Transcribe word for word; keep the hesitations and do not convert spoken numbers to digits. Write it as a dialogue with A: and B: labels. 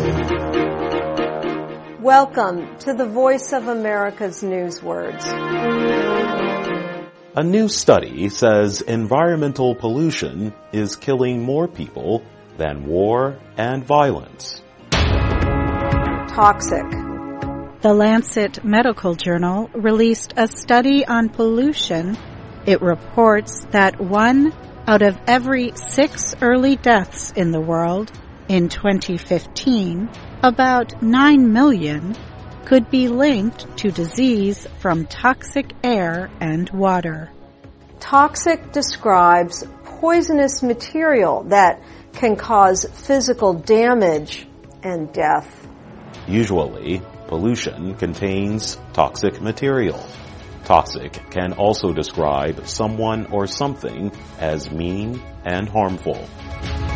A: Welcome to the Voice of America's Newswords.
B: A new study says environmental pollution is killing more people than war and violence.
A: Toxic.
C: The Lancet Medical Journal released a study on pollution. It reports that one out of every six early deaths in the world in twenty fifteen, about nine million, could be linked to disease from toxic air and water.
A: Toxic describes poisonous material that can cause physical damage and death.
B: Usually, pollution contains toxic material. Toxic can also describe someone or something as mean and harmful.